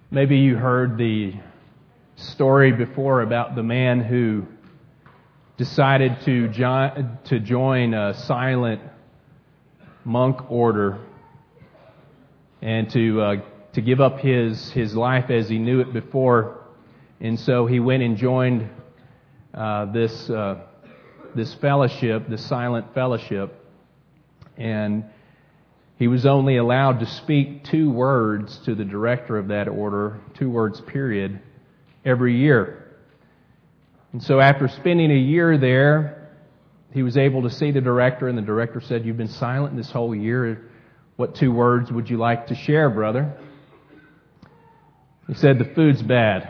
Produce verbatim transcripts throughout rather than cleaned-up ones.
Maybe you heard the story before about the man who decided to jo- to join a silent monk order and to uh, to give up his his life as he knew it before, and so he went and joined uh, this uh, this fellowship, this silent fellowship, and he was only allowed to speak two words to the director of that order, two words period, every year. And so after spending a year there, he was able to see the director, and the director said, "You've been silent this whole year. What two words would you like to share, brother?" He said, "The food's bad."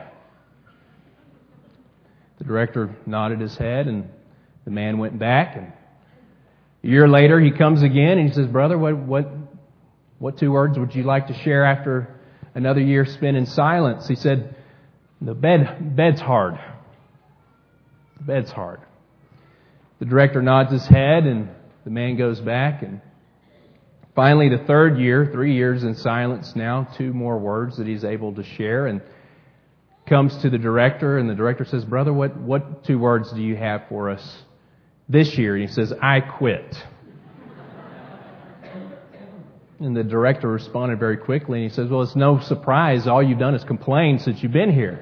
The director nodded his head, and the man went back, and a year later, he comes again and he says, "Brother, what what what two words would you like to share after another year spent in silence?" He said, "The bed bed's hard. The bed's hard." The director nods his head, and the man goes back, and finally, the third year, three years in silence now, two more words that he's able to share, and comes to the director, and the director says, "Brother, what what two words do you have for us this year?" And he says, "I quit." And the director responded very quickly, and he says, "Well, it's no surprise. All you've done is complain since you've been here."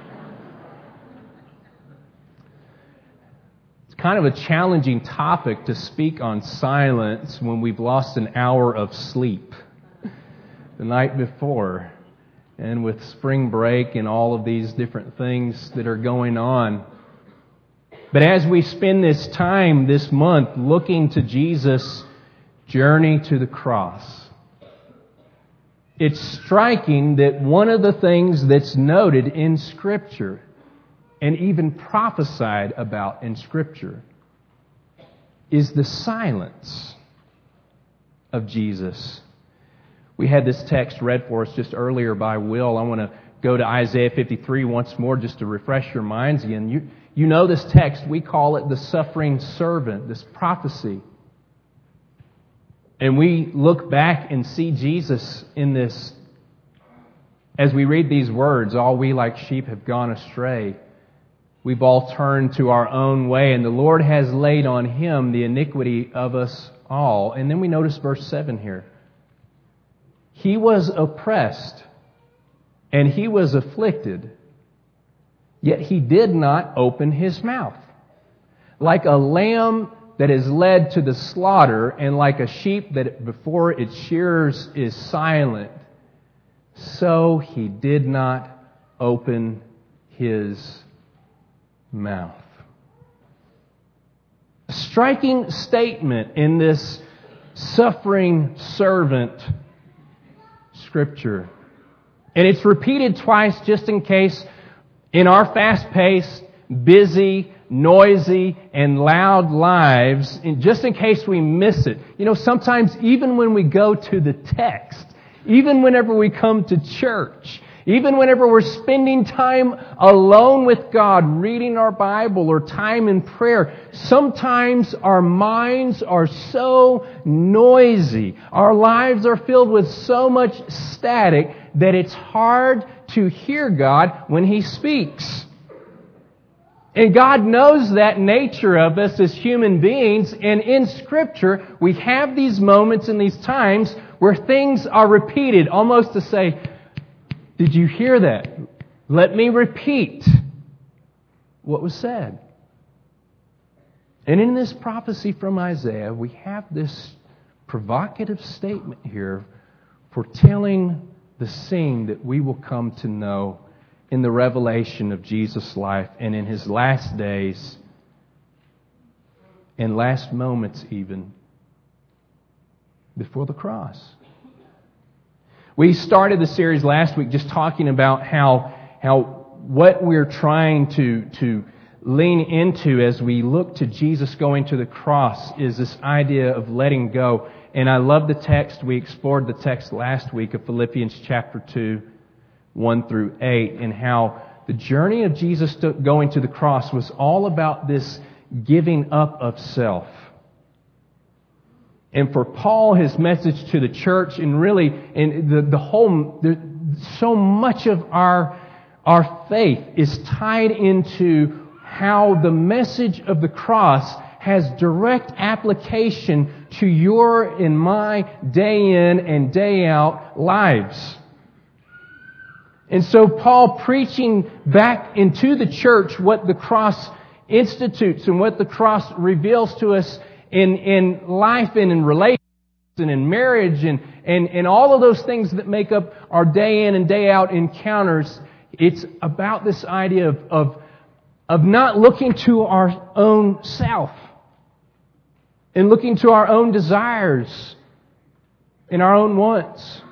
It's kind of a challenging topic to speak on silence when we've lost an hour of sleep the night before, and with spring break and all of these different things that are going on. But as we spend this time this month looking to Jesus' journey to the cross, it's striking that one of the things that's noted in Scripture and even prophesied about in Scripture is the silence of Jesus. We had this text read for us just earlier by Will. I want to go to Isaiah fifty-three once more just to refresh your minds again. You You know this text, we call it the suffering servant, this prophecy. And we look back and see Jesus in this, as we read these words, "All we like sheep have gone astray. We've all turned to our own way, and the Lord has laid on Him the iniquity of us all." And then we notice verse seven here. "He was oppressed, and He was afflicted, yet He did not open His mouth. Like a lamb that is led to the slaughter, and like a sheep that before its shearers is silent, so He did not open His mouth." A striking statement in this suffering servant Scripture. And it's repeated twice just in case in our fast-paced, busy, noisy, and loud lives, just in case we miss it. You know, sometimes even when we go to the text, even whenever we come to church, even whenever we're spending time alone with God, reading our Bible or time in prayer, sometimes our minds are so noisy, our lives are filled with so much static that it's hard to hear God when He speaks. And God knows that nature of us as human beings, and in Scripture we have these moments and these times where things are repeated, almost to say, "Did you hear that? Let me repeat what was said." And in this prophecy from Isaiah, we have this provocative statement here foretelling the scene that we will come to know in the revelation of Jesus' life and in His last days and last moments even before the cross. We started the series last week just talking about how how what we're trying to to lean into as we look to Jesus going to the cross is this idea of letting go. And I love the text. We explored the text last week of Philippians chapter two, one through eight, and how the journey of Jesus to going to the cross was all about this giving up of self. And for Paul, his message to the church, and really, and the, the whole, the, so much of our, our faith is tied into how the message of the cross has direct application to your and my day in and day out lives. And so Paul, preaching back into the church what the cross institutes and what the cross reveals to us in, in life and in relationships and in marriage and, and, and all of those things that make up our day in and day out encounters, it's about this idea of, of, of not looking to our own self and looking to our own desires and our own wants.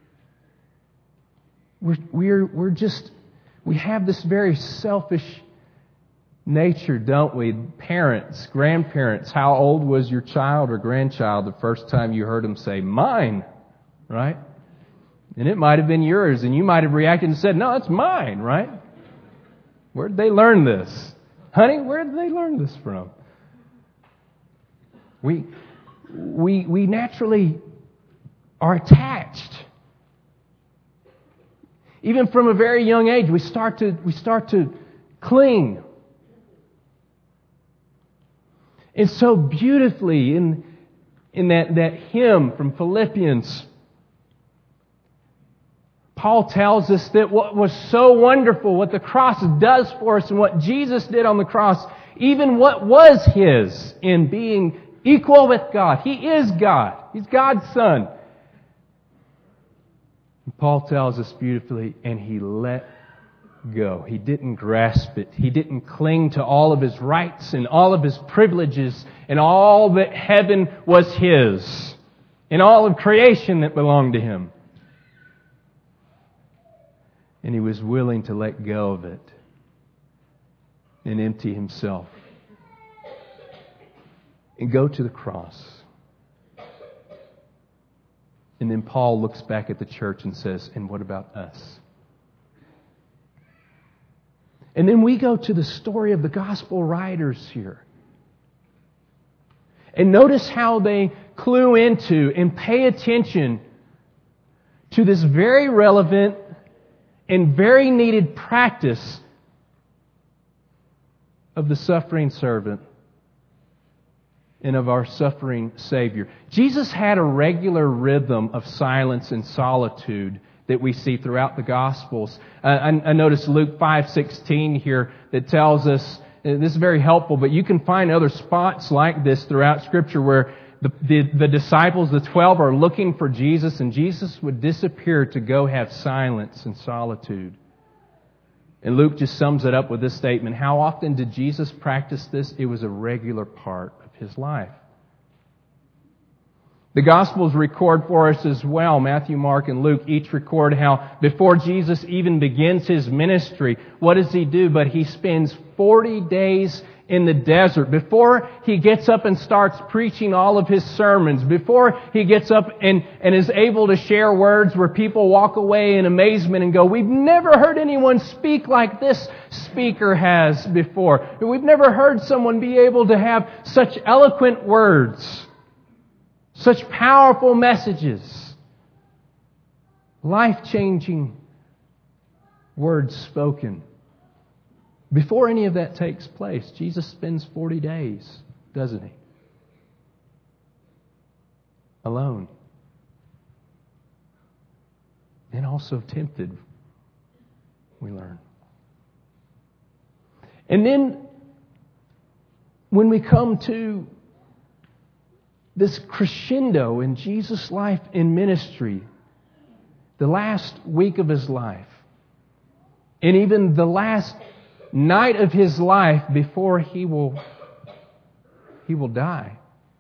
We're, we're, we're just, we have this very selfish nature, don't we? Parents, grandparents, how old was your child or grandchild the first time you heard them say, mine, right? And it might have been yours, and you might have reacted and said, no, it's mine, right? Where did they learn this? Honey, where did they learn this from? We, we, we naturally are attached. Even from a very young age, we start to, we start to cling. And so beautifully in, in that, that hymn from Philippians, Paul tells us that what was so wonderful, what the cross does for us and what Jesus did on the cross, even what was His in being equal with God. He is God. He's God's Son. Paul tells us beautifully, and He let go. He didn't grasp it. He didn't cling to all of His rights and all of His privileges and all that heaven was His and all of creation that belonged to Him. And He was willing to let go of it and empty Himself and go to the cross. And then Paul looks back at the church and says, and what about us? And then we go to the story of the gospel writers here. And notice how they clue into and pay attention to this very relevant and very needed practice of the suffering servant and of our suffering Savior. Jesus had a regular rhythm of silence and solitude that we see throughout the Gospels. Uh, I, I notice Luke five sixteen here that tells us, and this is very helpful, but you can find other spots like this throughout Scripture where the, the, the disciples, the twelve, are looking for Jesus, and Jesus would disappear to go have silence and solitude. And Luke just sums it up with this statement: how often did Jesus practice this? It was a regular part of His life. The Gospels record for us as well, Matthew, Mark, and Luke each record how before Jesus even begins His ministry, what does He do? But He spends forty days in the desert. Before He gets up and starts preaching all of His sermons, before He gets up and, and is able to share words where people walk away in amazement and go, we've never heard anyone speak like this speaker has before. We've never heard someone be able to have such eloquent words, such powerful messages, life-changing words spoken. Before any of that takes place, Jesus spends forty days, doesn't He? Alone. And also tempted, we learn. And then, when we come to this crescendo in Jesus' life and ministry, the last week of His life, and even the last night of His life before He will, He will die.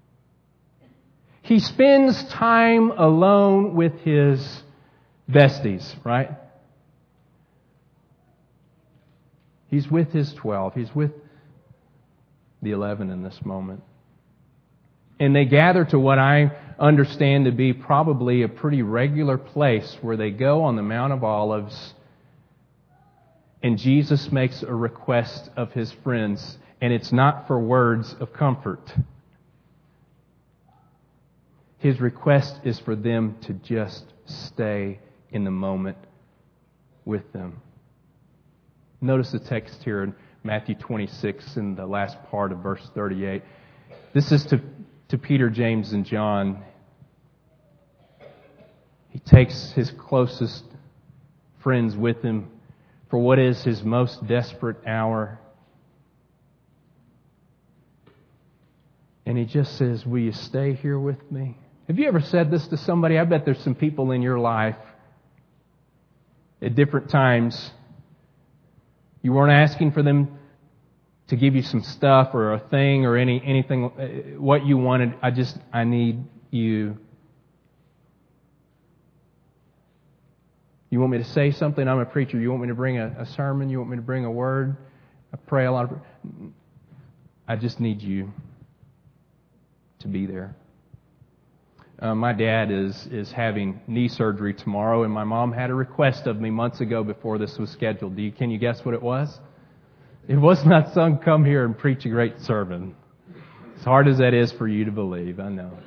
He spends time alone with His besties, right? He's with His twelve. He's with the eleven in this moment. And they gather to what I understand to be probably a pretty regular place where they go on the Mount of Olives, and Jesus makes a request of His friends, and it's not for words of comfort. His request is for them to just stay in the moment with them. Notice the text here in Matthew twenty-six in the last part of verse thirty-eight. This is to, to Peter, James, and John. He takes his closest friends with him for what is his most desperate hour. And he just says, will you stay here with me? Have you ever said this to somebody? I bet there's some people in your life at different times. You weren't asking for them to give you some stuff or a thing or any anything, what you wanted. I just, I need you. You want me to say something? I'm a preacher. You want me to bring a, a sermon? You want me to bring a word? I pray a lot of... I just need you to be there. Uh, my dad is is having knee surgery tomorrow, and my mom had a request of me months ago before this was scheduled. Do you, can you guess what it was? It was not, son, come here and preach a great sermon. As hard as that is for you to believe, I know.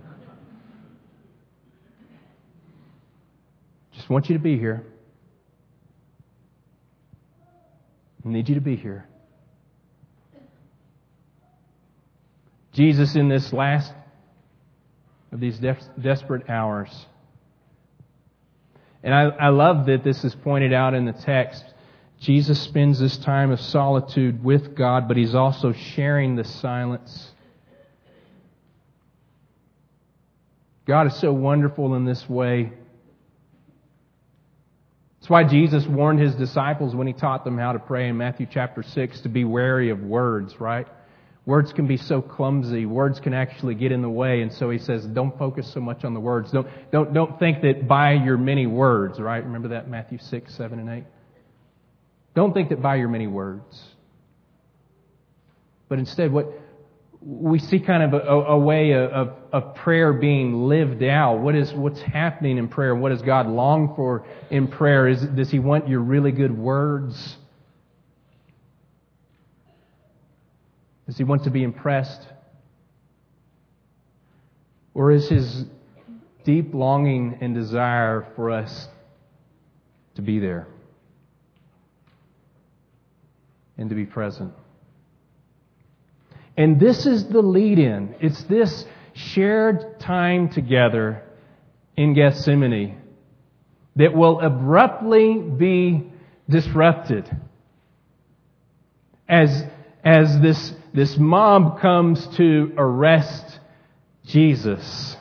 Just want you to be here. I need you to be here. Jesus, in this last of these de- desperate hours. And I, I love that this is pointed out in the text. Jesus spends this time of solitude with God, but He's also sharing the silence. God is so wonderful in this way. That's why Jesus warned His disciples when He taught them how to pray in Matthew chapter six to be wary of words, right? Words can be so clumsy. Words can actually get in the way. And so He says, don't focus so much on the words. Don't, don't, don't think that by your many words, right? Remember that Matthew six, seven, and eight? Don't think that by your many words. But instead, what we see kind of a, a way of, of prayer being lived out. What is, what's happening in prayer? What does God long for in prayer? Is, does He want your really good words? Does He want to be impressed? Or is His deep longing and desire for us to be there and to be present? And this is the lead-in. It's this shared time together in Gethsemane that will abruptly be disrupted as, as this, this mob comes to arrest Jesus.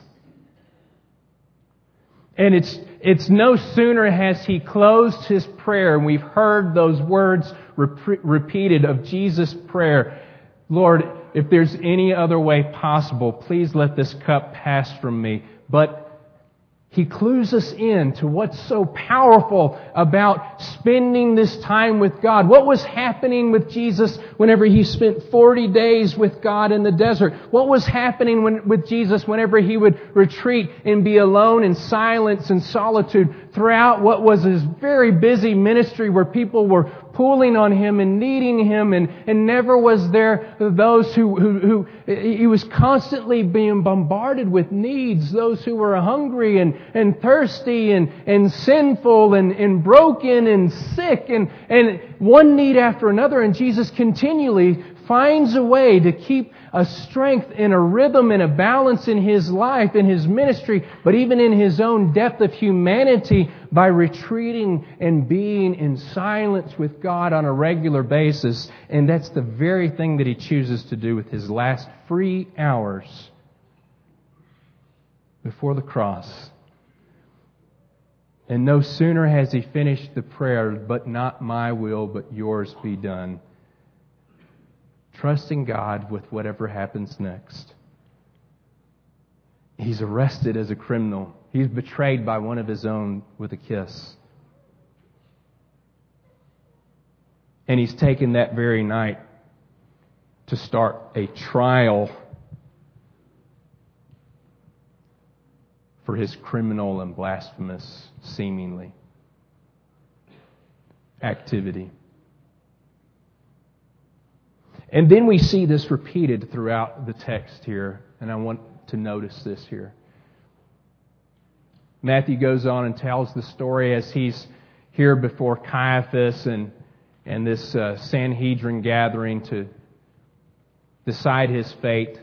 And it's, it's no sooner has He closed His prayer, and we've heard those words rep- repeated of Jesus' prayer, Lord, if there's any other way possible, please let this cup pass from me. But He clues us in to what's so powerful about spending this time with God. What was happening with Jesus whenever He spent forty days with God in the desert? What was happening when, with Jesus whenever He would retreat and be alone in silence and solitude throughout what was His very busy ministry where people were pulling on Him and needing Him, and, and never was there those who, who, who He was constantly being bombarded with needs, those who were hungry and, and thirsty and, and sinful and, and broken and sick, and, and one need after another. And Jesus continually finds a way to keep a strength and a rhythm and a balance in His life, in His ministry, but even in His own depth of humanity by retreating and being in silence with God on a regular basis. And that's the very thing that He chooses to do with His last free hours before the cross. And no sooner has He finished the prayer, but not my will, but yours be done, trusting God with whatever happens next. He's arrested as a criminal. He's betrayed by one of His own with a kiss. And He's taken that very night to start a trial for His criminal and blasphemous, seemingly, activity. And then we see this repeated throughout the text here, and I want to notice this here. Matthew goes on and tells the story as he's here before Caiaphas and, and this uh, Sanhedrin gathering to decide his fate,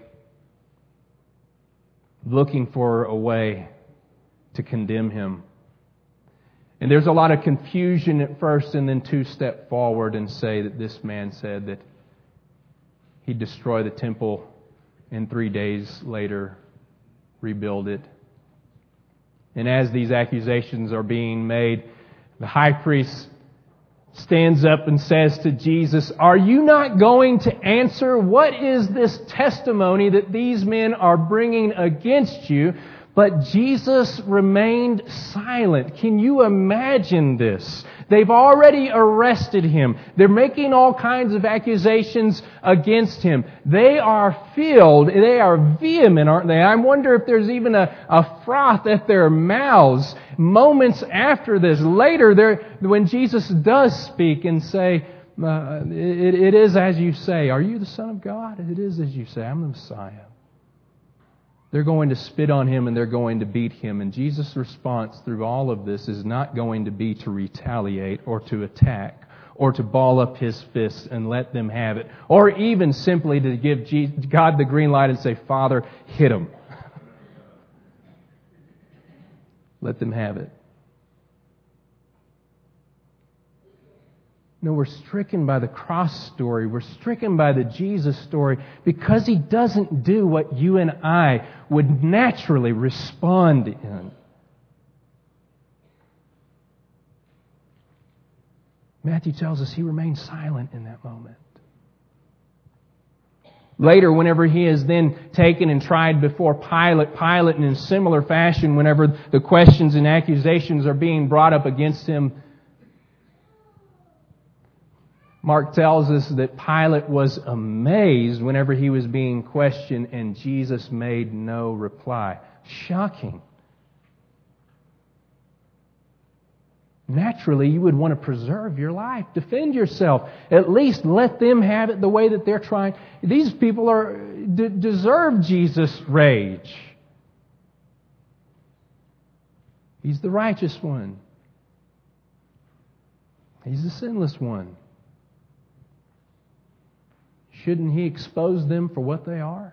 looking for a way to condemn him. And there's a lot of confusion at first, and then two step forward and say that this man said that he'd destroy the temple and three days later rebuild it. And as these accusations are being made, the high priest stands up and says to Jesus, "Are you not going to answer? What is this testimony that these men are bringing against you?" But Jesus remained silent. Can you imagine this? They've already arrested him. They're making all kinds of accusations against him. They are filled, they are vehement, aren't they? I wonder if there's even a, a froth at their mouths. Moments after this, later, there, when Jesus does speak and say, uh, it, it is as you say. Are you the Son of God? It is as you say. I'm the Messiah. They're going to spit on him and they're going to beat him. And Jesus' response through all of this is not going to be to retaliate or to attack or to ball up his fists and let them have it, or even simply to give God the green light and say, "Father, hit him." Let them have it. No, we're stricken by the cross story. We're stricken by the Jesus story because He doesn't do what you and I would naturally respond in. Matthew tells us He remained silent in that moment. Later, whenever He is then taken and tried before Pilate, Pilate in a similar fashion, whenever the questions and accusations are being brought up against Him, Mark tells us that Pilate was amazed whenever he was being questioned and Jesus made no reply. Shocking. Naturally, you would want to preserve your life, defend yourself. At least let them have it the way that they're trying. These people are d- deserve Jesus' rage. He's the righteous one. He's the sinless one. Shouldn't He expose them for what they are?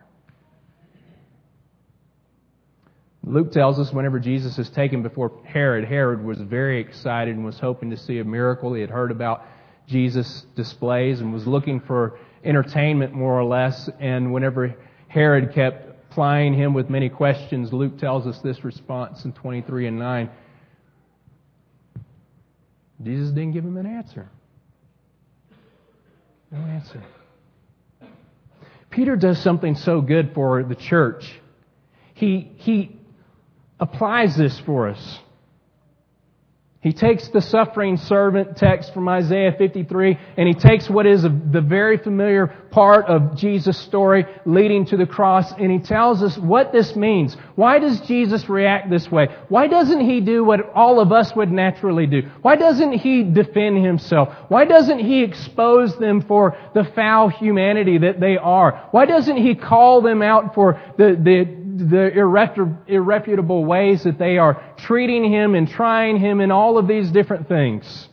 Luke tells us whenever Jesus is taken before Herod, Herod was very excited and was hoping to see a miracle. He had heard about Jesus' displays and was looking for entertainment more or less. And whenever Herod kept plying him with many questions, Luke tells us this response in twenty-three and nine. Jesus didn't give him an answer. No answer. Peter does something so good for the church. He, he applies this for us. He takes the suffering servant text from Isaiah fifty-three and he takes what is a, the very familiar part of Jesus' story leading to the cross, and he tells us what this means. Why does Jesus react this way? Why doesn't He do what all of us would naturally do? Why doesn't He defend Himself? Why doesn't He expose them for the foul humanity that they are? Why doesn't He call them out for the, the the irreputable ways that they are treating Him and trying Him and all of these different things?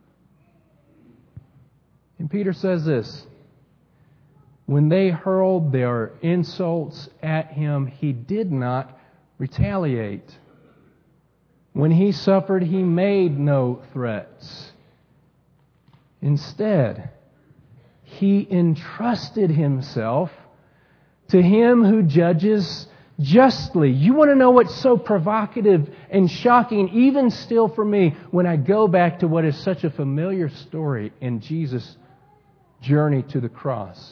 And Peter says this: when they hurled their insults at Him, He did not retaliate. When He suffered, He made no threats. Instead, He entrusted Himself to Him who judges justly. You want to know what's so provocative and shocking, even still for me, when I go back to what is such a familiar story in Jesus' journey to the cross,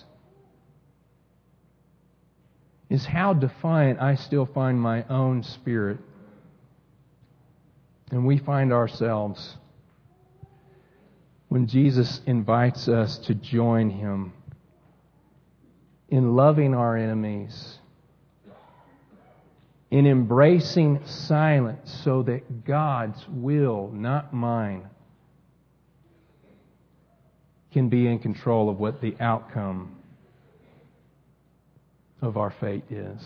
is how defiant I still find my own spirit. And we find ourselves when Jesus invites us to join Him in loving our enemies, in embracing silence so that God's will, not mine, can be in control of what the outcome of our fate is.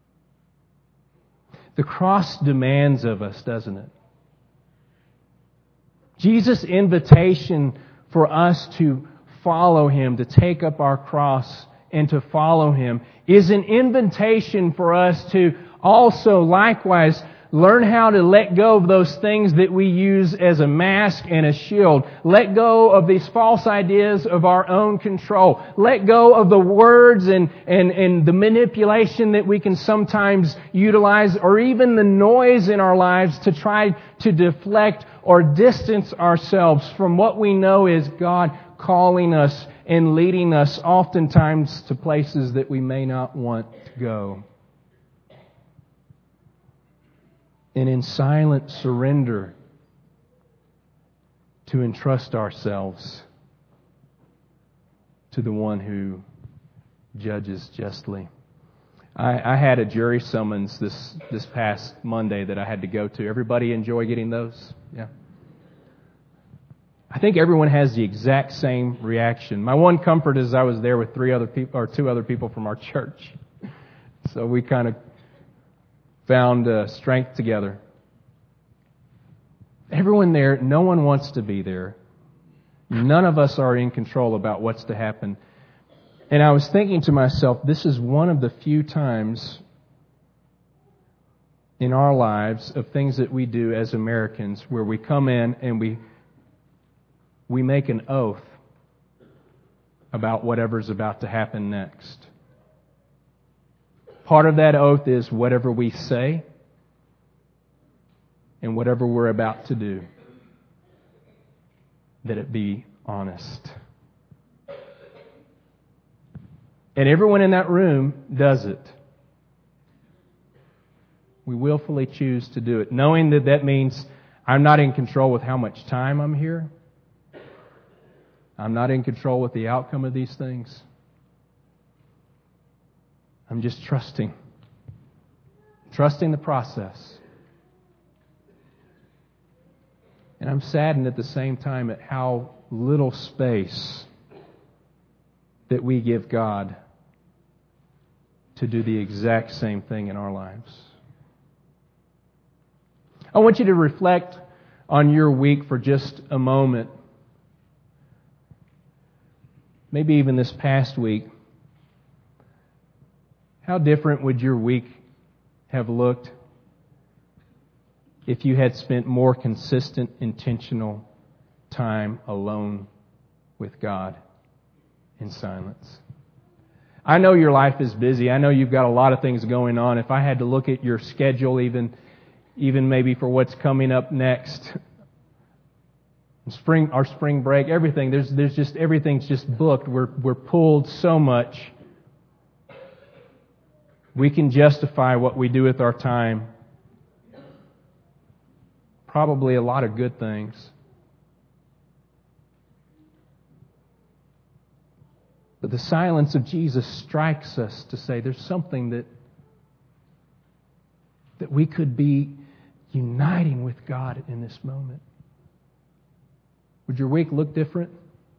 The cross demands of us, doesn't it? Jesus' invitation for us to follow Him, to take up our cross and to follow Him, is an invitation for us to also likewise learn how to let go of those things that we use as a mask and a shield. Let go of these false ideas of our own control. Let go of the words and, and, and the manipulation that we can sometimes utilize, or even the noise in our lives to try to deflect or distance ourselves from what we know is God calling us and leading us oftentimes to places that we may not want to go. And in silent surrender to entrust ourselves to the one who judges justly. I, I had a jury summons this, this past Monday that I had to go to. Everybody enjoy getting those? Yeah. I think everyone has the exact same reaction. My one comfort is I was there with three other people, or two other people from our church. So we kind of found uh, strength together. Everyone there, no one wants to be there. None of us are in control about what's to happen. And I was thinking to myself, this is one of the few times in our lives of things that we do as Americans where we come in and we we make an oath about whatever's about to happen next. Part of that oath is whatever we say and whatever we're about to do, that it be honest. And everyone in that room does it. We willfully choose to do it, knowing that that means I'm not in control with how much time I'm here. I'm not in control with the outcome of these things. I'm just trusting. Trusting the process. And I'm saddened at the same time at how little space that we give God to do the exact same thing in our lives. I want you to reflect on your week for just a moment. Maybe even this past week. How different would your week have looked if you had spent more consistent, intentional time alone with God in silence? I know your life is busy. I know you've got a lot of things going on. If I had to look at your schedule, even, even maybe for what's coming up next, spring, our spring break, everything, there's, there's just, everything's just booked. We're, we're pulled so much. We can justify what we do with our time. Probably a lot of good things. But the silence of Jesus strikes us to say there's something that, that we could be uniting with God in this moment. Would your week look different?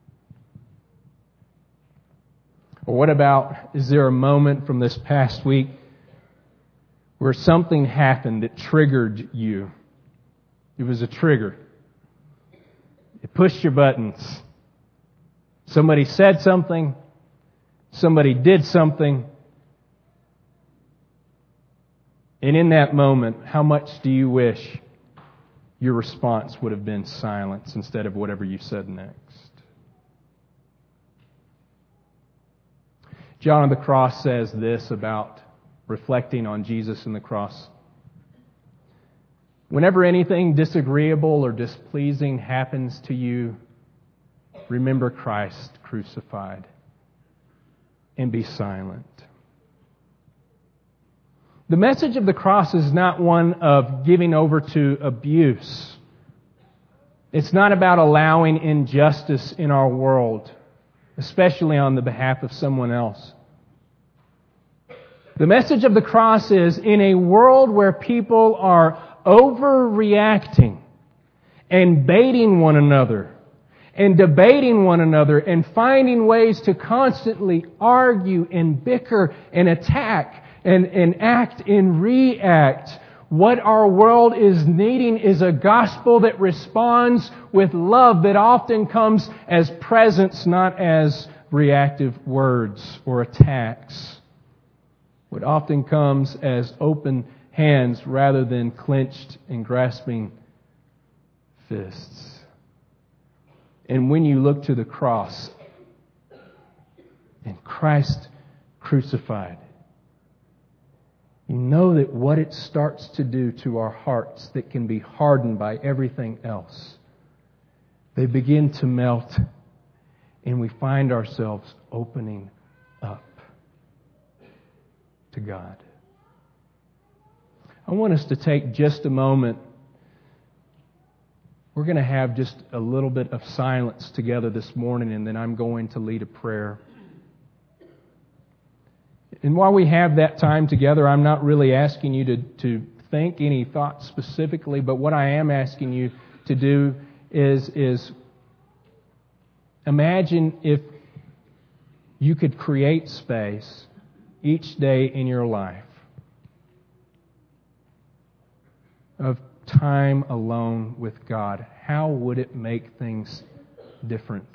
Or what about, is there a moment from this past week where something happened that triggered you? It was a trigger. It pushed your buttons. Somebody said something. Somebody did something. And in that moment, how much do you wish your response would have been silence instead of whatever you said next? John of the Cross says this about reflecting on Jesus and the cross. Whenever anything disagreeable or displeasing happens to you, remember Christ crucified and be silent. The message of the cross is not one of giving over to abuse. It's not about allowing injustice in our world, especially on the behalf of someone else. The message of the cross is, in a world where people are overreacting and baiting one another and debating one another and finding ways to constantly argue and bicker and attack and, and act and react, What our world is needing is a gospel that responds with love that often comes as presence, not as reactive words or attacks. What often comes as open hands rather than clenched and grasping fists. And when you look to the cross and Christ crucified, you know that what it starts to do to our hearts that can be hardened by everything else, they begin to melt and we find ourselves opening up to God. I want us to take just a moment. We're going to have just a little bit of silence together this morning, and then I'm going to lead a prayer. And while we have that time together, I'm not really asking you to, to think any thoughts specifically, but what I am asking you to do is, is imagine if you could create space each day in your life of time alone with God. How would it make things different?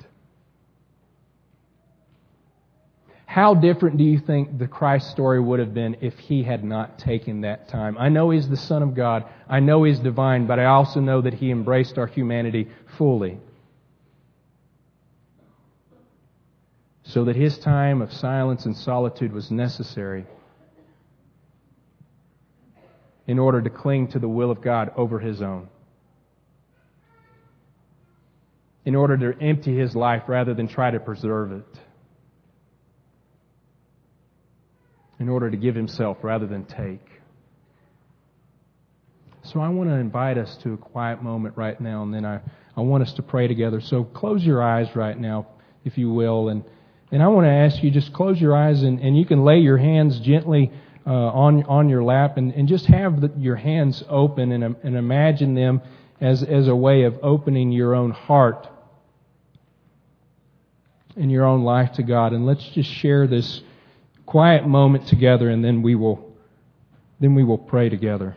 How different do you think the Christ story would have been if He had not taken that time? I know He's the Son of God. I know He's divine, but I also know that He embraced our humanity fully. So that His time of silence and solitude was necessary in order to cling to the will of God over His own. In order to empty His life rather than try to preserve it. In order to give Himself rather than take. So I want to invite us to a quiet moment right now, and then I, I want us to pray together. So close your eyes right now, if you will, and, and I want to ask you, just close your eyes, and, and you can lay your hands gently uh, on on your lap, and, and just have the, your hands open, and, and imagine them as, as a way of opening your own heart and your own life to God. And let's just share this quiet moment together, and then we will then we will pray together.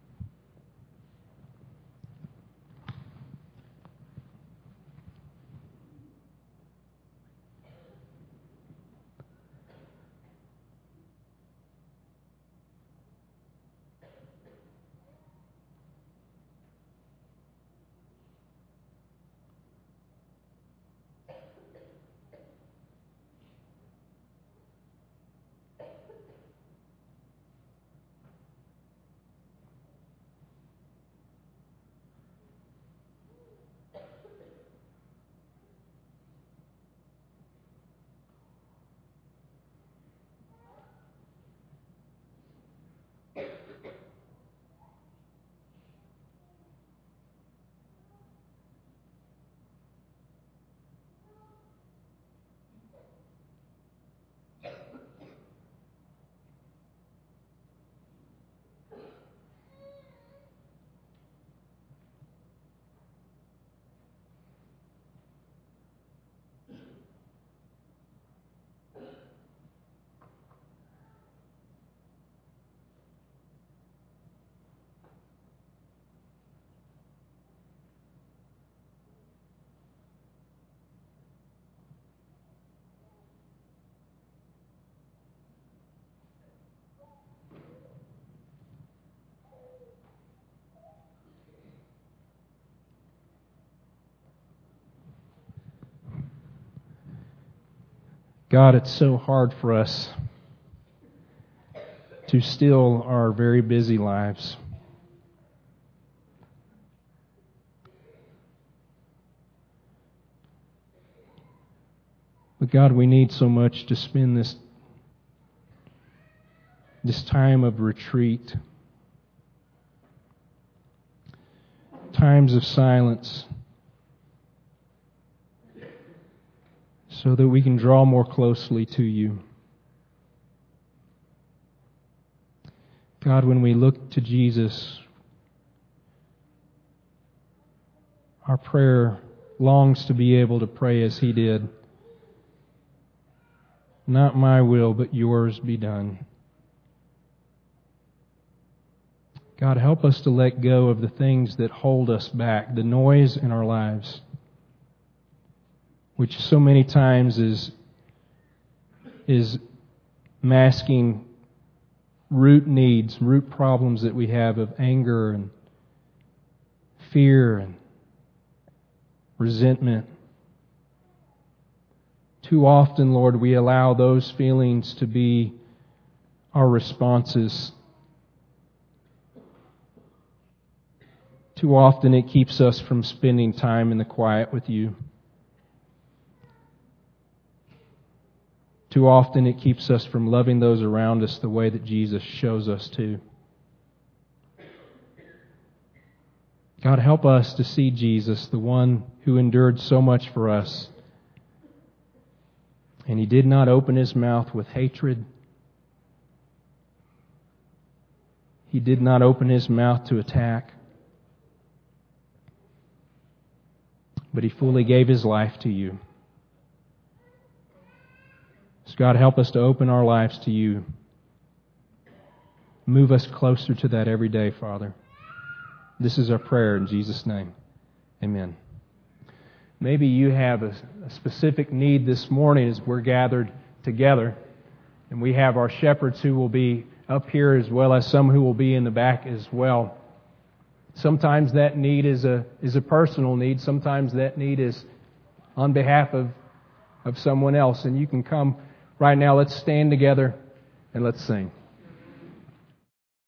God, it's so hard for us to still our very busy lives. But God, we need so much to spend this, this time of retreat, times of silence, so that we can draw more closely to You. God, when we look to Jesus, our prayer longs to be able to pray as He did. Not my will, but Yours be done. God, help us to let go of the things that hold us back, the noise in our lives, which so many times is, is masking root needs, root problems that we have of anger and fear and resentment. Too often, Lord, we allow those feelings to be our responses. Too often it keeps us from spending time in the quiet with You. Too often it keeps us from loving those around us the way that Jesus shows us to. God, help us to see Jesus, the one who endured so much for us. And He did not open His mouth with hatred. He did not open His mouth to attack. But He fully gave His life to You. So God, help us to open our lives to You. Move us closer to that every day, Father. This is our prayer in Jesus' name. Amen. Maybe you have a, a specific need this morning as we're gathered together. And we have our shepherds who will be up here as well as some who will be in the back as well. Sometimes that need is a is a personal need. Sometimes that need is on behalf of, of someone else. And you can come right now. Let's stand together and let's sing.